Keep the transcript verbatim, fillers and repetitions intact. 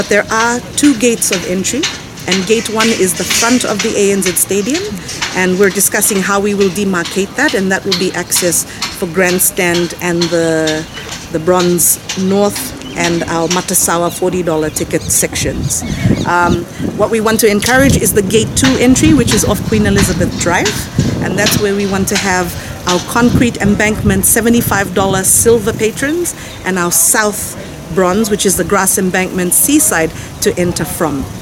But there are two gates of entry, and gate one is the front of the A N Z Stadium, and we're discussing how we will demarcate that, and that will be access for grandstand and the the Bronze North and our Matasawa forty dollar ticket sections. Um, what we want to encourage is the gate two entry, which is off Queen Elizabeth Drive, and that's where we want to have our concrete embankment seventy-five dollar silver patrons and our south bronze, which is the grass embankment seaside, to enter from.